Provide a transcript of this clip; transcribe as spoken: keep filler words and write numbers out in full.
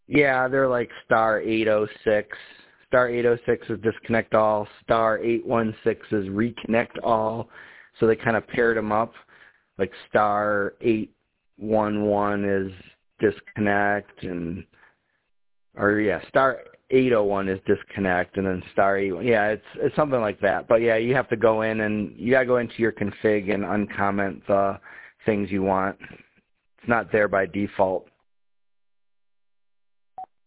Yeah, they're like star eight oh six. Star eight oh six is disconnect all. Star eight one six is reconnect all. So they kind of paired them up. Like star eight one one is disconnect, and or yeah, star eight oh one is disconnect, and then star eight. Yeah, it's it's something like that. But yeah, you have to go in and you gotta go into your config and uncomment the things you want. It's not there by default.